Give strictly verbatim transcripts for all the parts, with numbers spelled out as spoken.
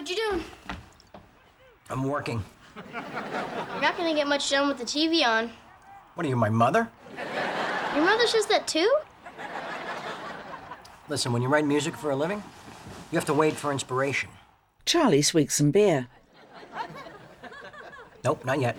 What you doing? I'm working. You're not gonna get much done with the T V on. What are you, my mother? Your mother says that too? Listen, when you write music for a living, you have to wait for inspiration. Charlie swigs some beer. Nope, not yet.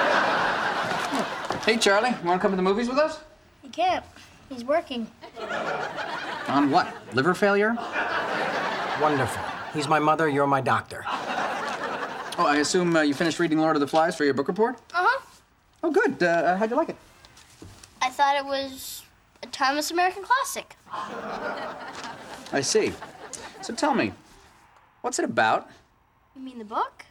Hey, Charlie, you want to come to the movies with us? He can't. He's working. On what? Liver failure? Wonderful. He's my mother, you're my doctor. Oh, I assume uh, you finished reading Lord of the Flies for your book report? Uh-huh. Oh, good. Uh, how'd you like it? I thought it was a timeless American classic. I see. So tell me, what's it about? You mean the book?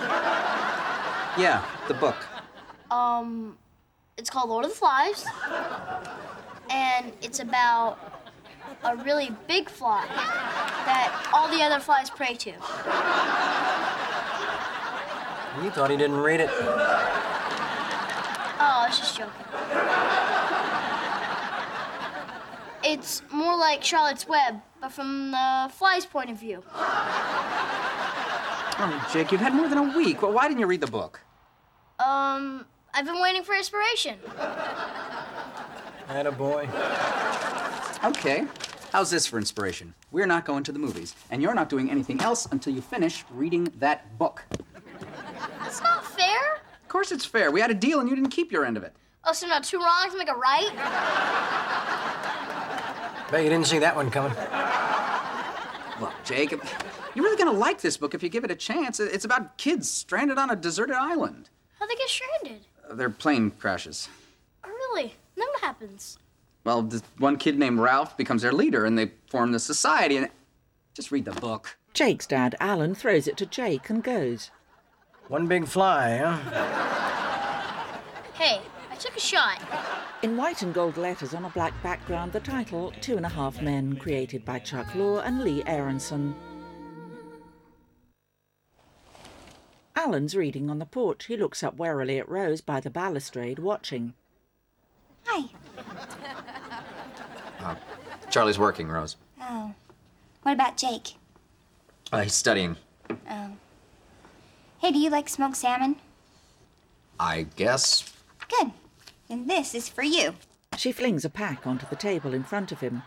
Yeah, the book. Um, it's called Lord of the Flies. And it's about a really big fly that all the other flies pray to. You thought he didn't read it. Oh, I was just joking. It's more like Charlotte's Web, but from the fly's point of view. Oh, Jake, you've had more than a week. Well, why didn't you read the book? Um, I've been waiting for inspiration. Attaboy. Okay. How's this for inspiration? We're not going to the movies, and you're not doing anything else until you finish reading that book. That's not fair. Of course it's fair. We had a deal, and you didn't keep your end of it. Oh, so now two wrongs make a right? Bet you didn't see that one coming. Look, Jake, you're really gonna like this book if you give it a chance. It's about kids stranded on a deserted island. How'd they get stranded? Their plane crashes. Oh, really? Then what happens? Well, this one kid named Ralph becomes their leader, and they form this society, and... Just read the book. Jake's dad, Alan, throws it to Jake and goes. One big fly, huh? Hey, I took a shot. In white and gold letters on a black background, the title, Two and a Half Men, created by Chuck Law and Lee Aronson. Alan's reading on the porch. He looks up warily at Rose by the balustrade, watching. Hi. Uh, Charlie's working, Rose. Oh. What about Jake? Uh, he's studying. Oh. Hey, do you like smoked salmon? I guess. Good. And this is for you. She flings a pack onto the table in front of him.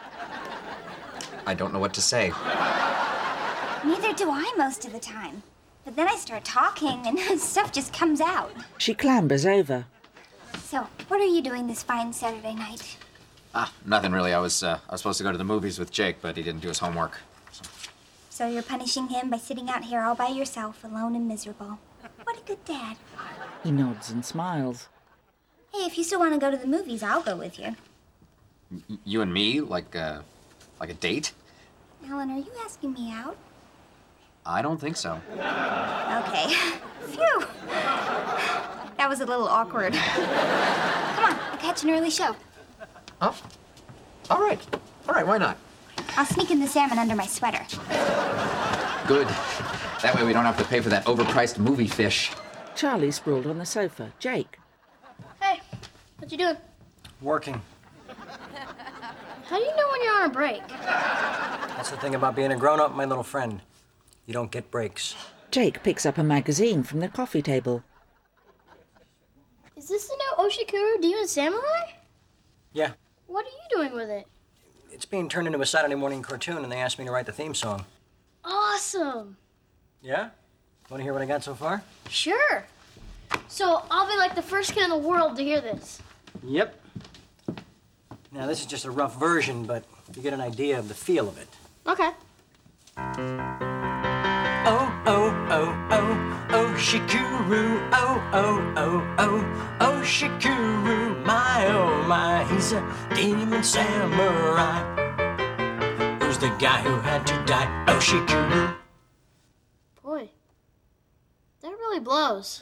I don't know what to say. Neither do I most of the time. But then I start talking and stuff just comes out. She clambers over. So, what are you doing this fine Saturday night? Ah, nothing really. I was, uh, I was supposed to go to the movies with Jake, but he didn't do his homework. So. So you're punishing him by sitting out here all by yourself, alone and miserable. What a good dad. He nods and smiles. Hey, if you still want to go to the movies, I'll go with you. Y- you and me? Like, uh, like a date? Alan, are you asking me out? I don't think so. Okay. Phew. That was a little awkward. Come on, I'll catch an early show. Oh, all right. All right, why not? I'll sneak in the salmon under my sweater. Good. That way we don't have to pay for that overpriced movie fish. Charlie sprawled on the sofa. Jake. Hey, what you doing? Working. How do you know when you're on a break? That's the thing about being a grown-up, my little friend. You don't get breaks. Jake picks up a magazine from the coffee table. Is this the new Oshikuru Demon Samurai? Yeah. What are you doing with it? It's being turned into a Saturday morning cartoon, and they asked me to write the theme song. Awesome. Yeah? Want to hear what I got so far? Sure. So I'll be like the first kid in the world to hear this. Yep. Now, this is just a rough version, but you get an idea of the feel of it. Okay. Oh, oh, oh, oh, oh, Shikuru, oh, oh, oh, oh, oh, Shikuru, my, oh, my, he's a demon samurai. Who's the guy who had to die? Oh, Shikuru. Boy, that really blows.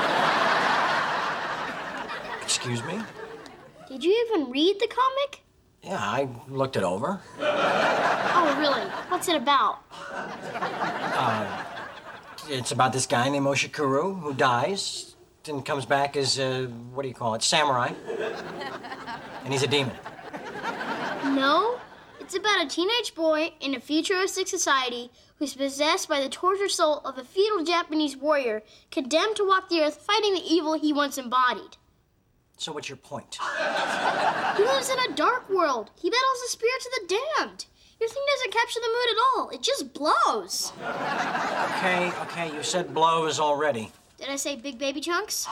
Excuse me? Did you even read the comic? Yeah, I looked it over. Oh, really? What's it about? Uh, it's about this guy named Oshikuru who dies and comes back as, uh, what do you call it, samurai. And he's a demon. No, it's about a teenage boy in a futuristic society who who's possessed by the tortured soul of a feudal Japanese warrior condemned to walk the earth fighting the evil he once embodied. So what's your point? He lives in a dark world. He battles the spirits of the damned. Your thing doesn't capture the mood at all. It just blows. Okay, okay, you said blows already. Did I say big baby chunks?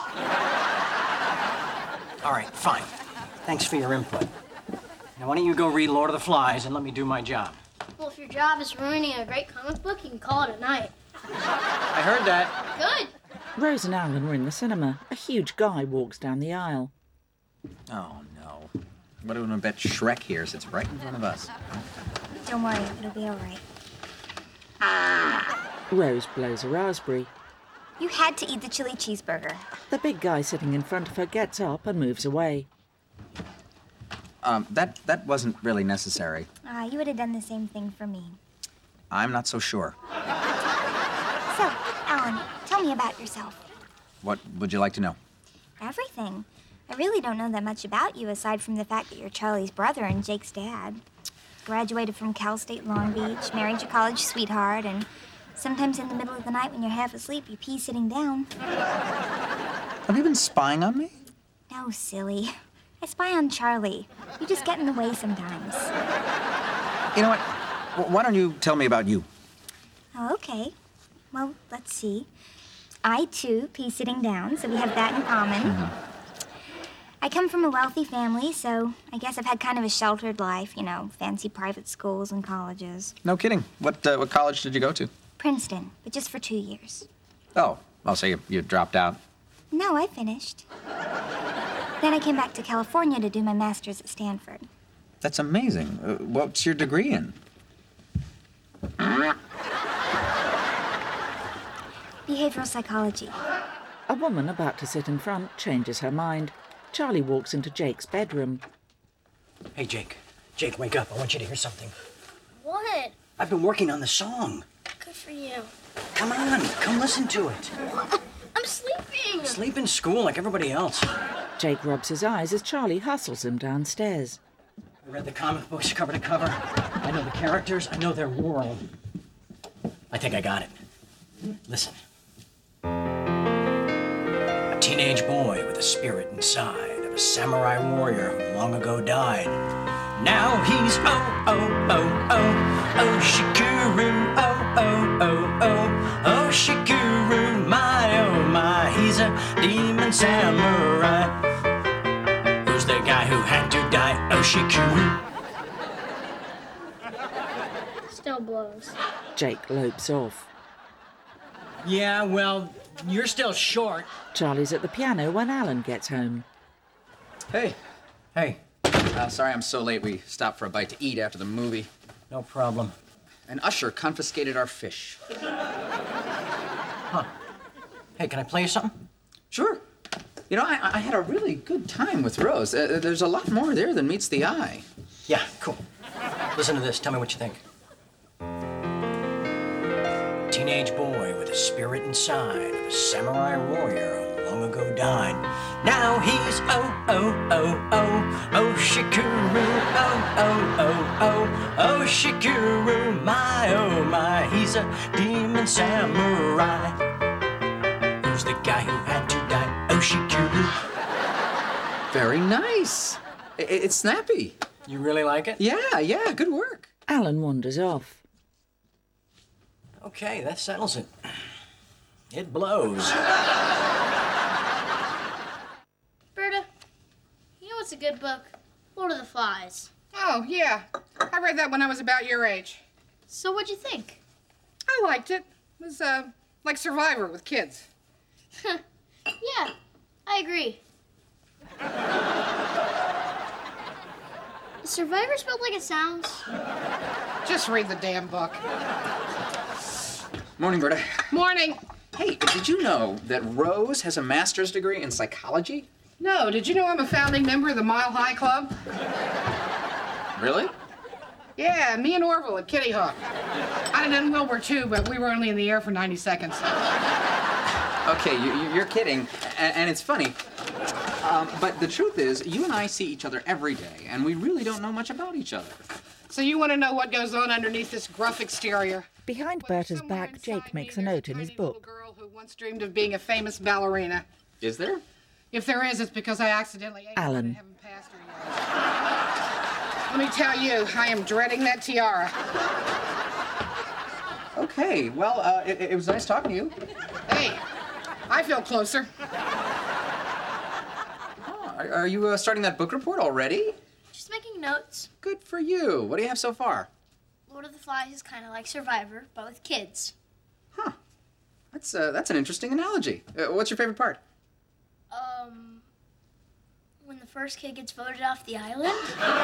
All right, fine. Thanks for your input. Now, why don't you go read Lord of the Flies and let me do my job? Well, if your job is ruining a great comic book, you can call it a night. I heard that. Good. Rose and Alan were in the cinema. A huge guy walks down the aisle. Oh, no. What do we bet Shrek here sits right in front of us? Don't worry, it'll be all right. Rose blows a raspberry. You had to eat the chili cheeseburger. The big guy sitting in front of her gets up and moves away. Um, that, that wasn't really necessary. Ah, you would have done the same thing for me. I'm not so sure. So, Alan, tell me about yourself. What would you like to know? Everything. I really don't know that much about you aside from the fact that you're Charlie's brother and Jake's dad. Graduated from Cal State Long Beach, married your college sweetheart, and sometimes in the middle of the night when you're half asleep, you pee sitting down. Have you been spying on me? No, silly. I spy on Charlie. You just get in the way sometimes. You know what? W- Why don't you tell me about you? Oh, okay. Well, let's see. I, too, pee sitting down, so we have that in common. Mm-hmm. I come from a wealthy family, so I guess I've had kind of a sheltered life, you know, fancy private schools and colleges. No kidding. What uh, what college did you go to? Princeton, but just for two years. Oh, I'll say you, you dropped out. No, I finished. Then I came back to California to do my master's at Stanford. That's amazing. Uh, what's your degree in? Behavioral psychology. A woman about to sit in front changes her mind. Charlie walks into Jake's bedroom. Hey, Jake. Jake, wake up. I want you to hear something. What? I've been working on the song. Good for you. Come on, come listen to it. I'm sleeping. Sleep in school like everybody else. Jake rubs his eyes as Charlie hustles him downstairs. I read the comic books cover to cover. I know the characters. I know their world. I think I got it. Listen. A teenage boy with a spirit inside of a samurai warrior who long ago died. Now he's oh, oh, oh, oh, oh, Shikuru, oh, oh, oh, oh, oh, Shikuru, my, oh, my, he's a demon samurai. Who's the guy who had to die, oh, Shikuru? Still blows. Jake lopes off. Yeah, well, you're still short. Charlie's at the piano when Alan gets home. Hey, Hey, uh, sorry I'm so late. We stopped for a bite to eat after the movie. no problem. An usher confiscated our fish. Huh. Hey, can I play you something? Sure. You know, I, I had a really good time with Rose. Uh, there's a lot more there than meets the eye. Yeah, cool. Listen to this. Tell me what you think. Teenage boy with a spirit inside of a samurai warrior who long ago died. Now he's oh, oh, oh, oh, oh, Shikuru, oh, oh, oh, oh, oh, Shikuru, my, oh, my, he's a demon samurai. Who's the guy who had to die? Oh, Shikuru. Very nice. I- it's snappy. You really like it? Yeah, yeah, good work. Alan wanders off. Okay, that settles it. It blows. Berta, you know what's a good book? Lord of the Flies. Oh, yeah. I read that when I was about your age. So what'd you think? I liked it. It was, uh, like Survivor with kids. Yeah, I agree. Is Survivor spelled like it sounds? Just read the damn book. Morning, Berta. Morning. Hey, did you know that Rose has a master's degree in psychology? No, did you know I'm a founding member of the Mile High Club? Really? Yeah, me and Orville at Kitty Hawk. I'd have done World War Two, but we were only in the air for ninety seconds. Okay, you, you- you're kidding, and, and it's funny. Um, but the truth is, you and I see each other every day, and we really don't know much about each other. So you want to know what goes on underneath this gruff exterior? Behind Well, Berta's somewhere back, inside Jake me, makes a there's note in his tiny little book. girl who once dreamed of being a famous ballerina. Is there? If there is, it's because I accidentally ate Alan. one and haven't passed her yet. Let me tell you, I am dreading that tiara. Okay, well, uh, it, it was nice talking to you. Hey, I feel closer. Oh, are, are you uh, starting that book report already? Just making notes. Good for you. What do you have so far? Lord of the Flies is kind of like Survivor, but with kids. Huh. That's, uh, that's an interesting analogy. Uh, what's your favorite part? Um, when the first kid gets voted off the island.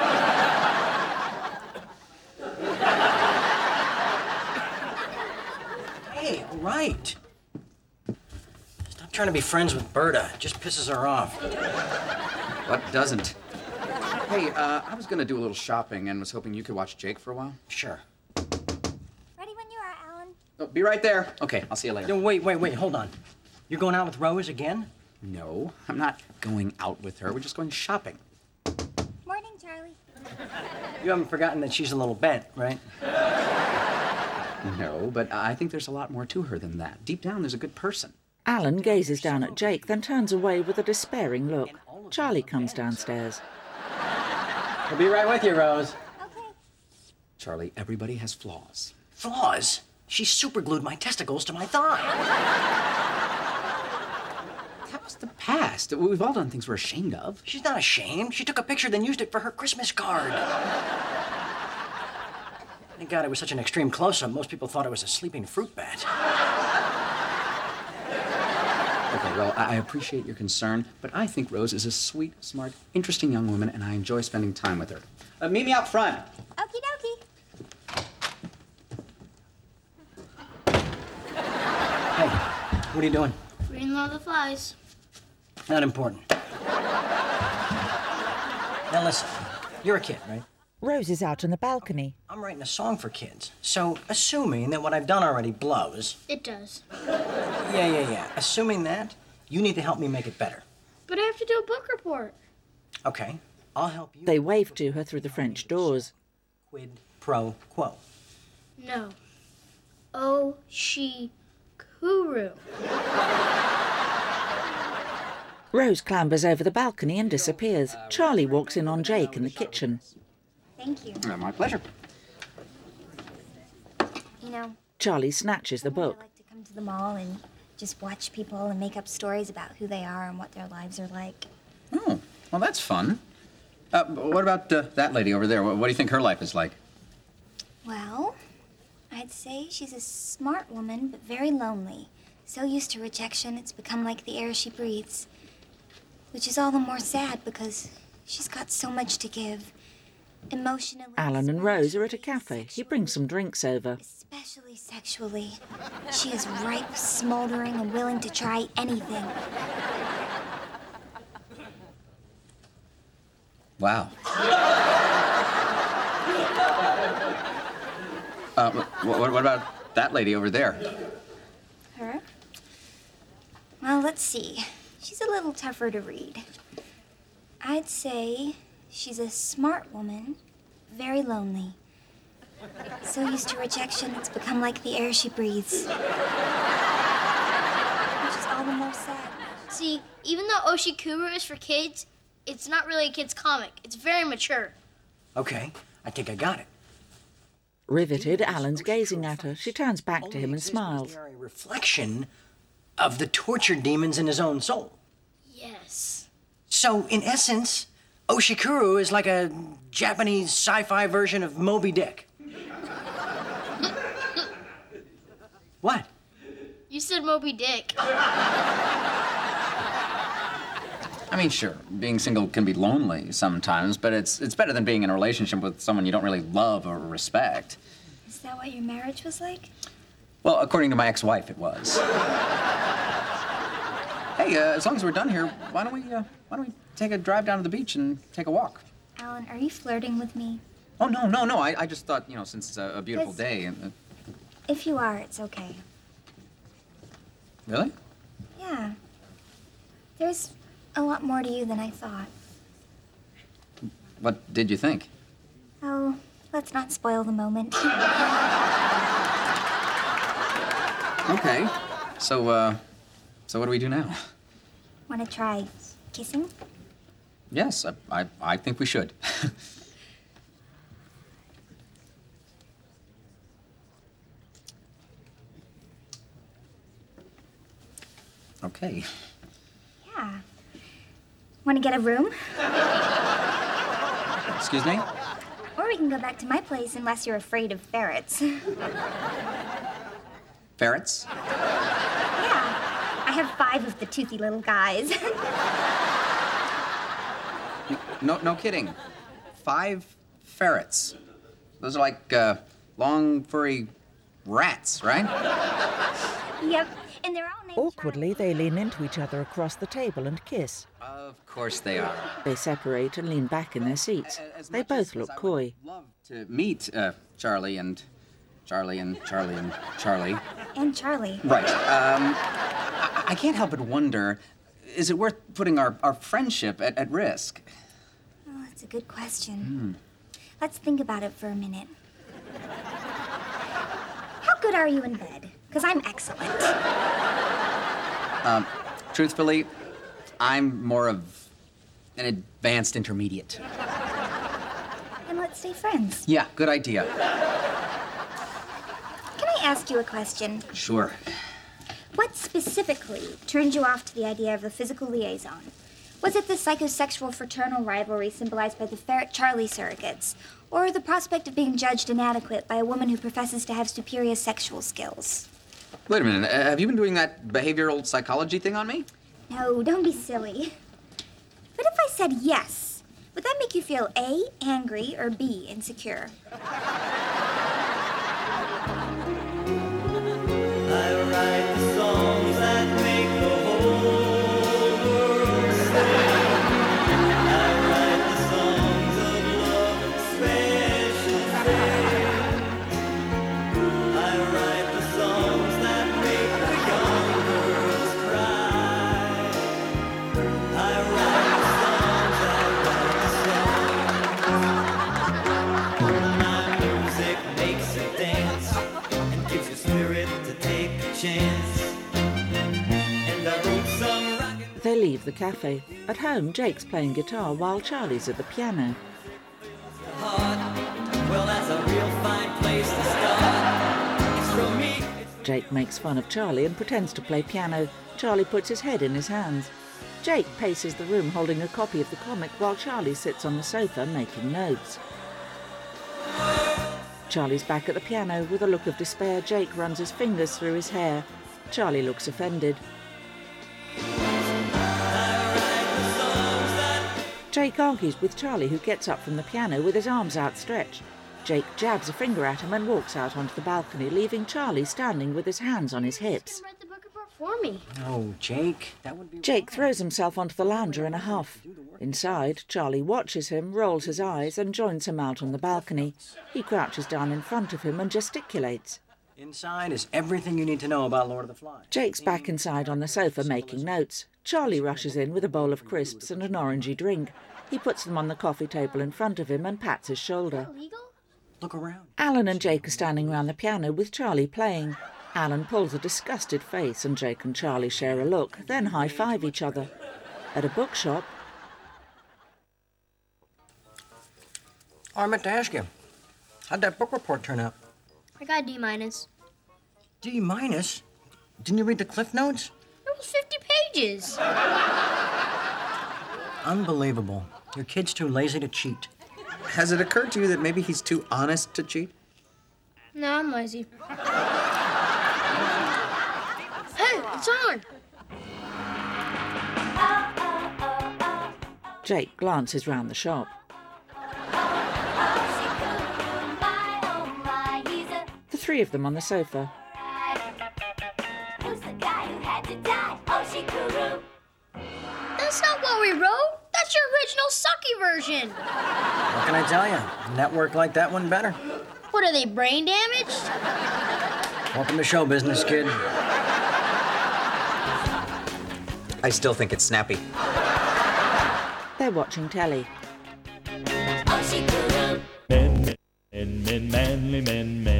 Hey, all right. Stop trying to be friends with Berta. It just pisses her off. What doesn't? Hey, uh, I was gonna do a little shopping and was hoping you could watch Jake for a while. Sure. Ready when you are, Alan. Oh, be right there. Okay, I'll see you later. No, wait, wait, wait, hold on. You're going out with Rose again? No, I'm not going out with her. We're just going shopping. Morning, Charlie. You haven't forgotten that she's a little bent, right? No, but I think there's a lot more to her than that. Deep down, there's a good person. Alan gazes down at Jake, then turns away with a despairing look. Charlie comes downstairs. I'll be right with you, Rose. Okay. Charlie, everybody has flaws. Flaws? She superglued my testicles to my thigh. That was the past. We've all done things we're ashamed of. She's not ashamed. She took a picture, then used it for her Christmas card. Thank God it was such an extreme close-up. Most people thought it was a sleeping fruit bat. Okay, well, I I appreciate your concern, but I think Rose is a sweet, smart, interesting young woman, and I enjoy spending time with her. Uh, meet me out front. Okie dokie. Hey, what are you doing? Reading Lord of the Flies. Not important. Now listen, you're a kid, right? Rose is out on the balcony. I'm writing a song for kids. So, assuming that what I've done already blows, It does. yeah, yeah, yeah. Assuming that, you need to help me make it better. But I have to do a book report. Okay, I'll help you. They wave to her through the French doors. Quid pro quo. No. Oh, she, Kuru. Rose clambers over the balcony and disappears. Charlie walks in on Jake in the kitchen. Thank you. Uh, my pleasure. You know, Charlie snatches the sometimes book. I like to come to the mall and just watch people and make up stories about who they are and what their lives are like. Oh, well, that's fun. Uh, what about uh, that lady over there? What, what do you think her life is like? Well, I'd say she's a smart woman, but very lonely. So used to rejection, it's become like the air she breathes. Which is all the more sad because she's got so much to give. Emotionally. Alan and Rose are at a spiritually, cafe. He sexually. brings some drinks over. Especially sexually. She is ripe, smoldering, and willing to try anything. Wow. uh, what, what about that lady over there? Her? Well, let's see. She's a little tougher to read. I'd say she's a smart woman, very lonely. So used to rejection, it's become like the air she breathes. Which is all the more sad. See, even though Oshikuru is for kids, it's not really a kid's comic. It's very mature. Okay, I think I got it. Riveted, Alan's gazing at her. She turns back to him and smiles. They are a reflection of the tortured demons in his own soul. Yes. So, in essence, Oshikuru is like a Japanese sci-fi version of Moby Dick. What? You said Moby Dick. I mean, sure, being single can be lonely sometimes, but it's it's better than being in a relationship with someone you don't really love or respect. Is that what your marriage was like? Well, according to my ex-wife, it was. Hey, uh, as long as we're done here, why don't we uh, why don't we take a drive down to the beach and take a walk? Alan, are you flirting with me? Oh no, no, no! I, I just thought, you know, since it's a, a beautiful Yes. day, and uh, If you are, it's okay. really? Yeah. There's a lot more to you than I thought. What did you think? Oh, let's not spoil the moment. Okay. So, uh, so what do we do now? Want to try kissing? Yes, I, I, I think we should. Okay. Yeah. Want to get a room? Excuse me? Or we can go back to my place unless you're afraid of ferrets. Ferrets? Yeah. I have five of the toothy little guys. No, no kidding. Five ferrets. Those are like uh, long, furry rats, right? Yep. And they're all named Awkwardly, they lean into each other across the table and kiss. Of course they are. They separate and lean back in their seats. As They much both as- look as I coy. would love to meet uh, Charlie and Charlie and Charlie and Charlie. And Charlie. Right. Um, I, I can't help but wonder, is it worth putting our, our friendship at, at risk? Oh, that's a good question. Let's think about it for a minute. How good are you in bed? Because I'm excellent. Truthfully, I'm more of an advanced intermediate. And let's stay friends. Yeah, good idea. Can I ask you a question? Sure. What specifically turned you off to the idea of the physical liaison? Was it the psychosexual fraternal rivalry symbolized by the Ferret Charlie surrogates? Or the prospect of being judged inadequate by a woman who professes to have superior sexual skills? Wait a minute, uh, have you been doing that behavioral psychology thing on me? No, don't be silly. But if I said yes, would that make you feel A, angry, or B, insecure? I write the songs that make the whole world sing. I write the songs of love and special things. I write the songs that make the young girls cry. I write the songs, I write the songs. My music makes you dance and gives you spirit to take a chance. And I wrote some rocket. They leave the cafe. At home, Jake's playing guitar while Charlie's at the piano. Well, that's a real fine place to start. It's from me. Jake makes fun of Charlie and pretends to play piano. Charlie puts his head in his hands. Jake paces the room holding a copy of the comic while Charlie sits on the sofa making notes. Charlie's back at the piano with a look of despair. Jake runs his fingers through his hair. Charlie looks offended. Jake argues with Charlie, who gets up from the piano with his arms outstretched. Jake jabs a finger at him and walks out onto the balcony, leaving Charlie standing with his hands on his hips. Read the book apart for me. Oh, Jake, that would be... Jake throws himself onto the lounger in a huff. Inside, Charlie watches him, rolls his eyes, and joins him out on the balcony. He crouches down in front of him and gesticulates. Inside is everything you need to know about Lord of the Flies. Jake's back inside on the sofa making notes. Charlie rushes in with a bowl of crisps and an orangey drink. He puts them on the coffee table in front of him and pats his shoulder. Illegal? Look around. Alan and Jake are standing round the piano with Charlie playing. Alan pulls a disgusted face and Jake and Charlie share a look, then high-five each other. At a bookshop, Oh, I meant to ask you, how'd that book report turn out? I got D minus. D minus? Didn't you read the Cliff Notes? It was fifty pages. Unbelievable. Your kid's too lazy to cheat. Has it occurred to you that maybe he's too honest to cheat? No, I'm lazy. Hey, it's on. Jake glances round the shop. The three of them on the sofa. That's not what we wrote. That's your original sucky version. What can I tell you? Network like that one better. What, are they brain damaged? Welcome to show business, kid. I still think it's snappy. They're watching telly. Men, men, men, manly men, men.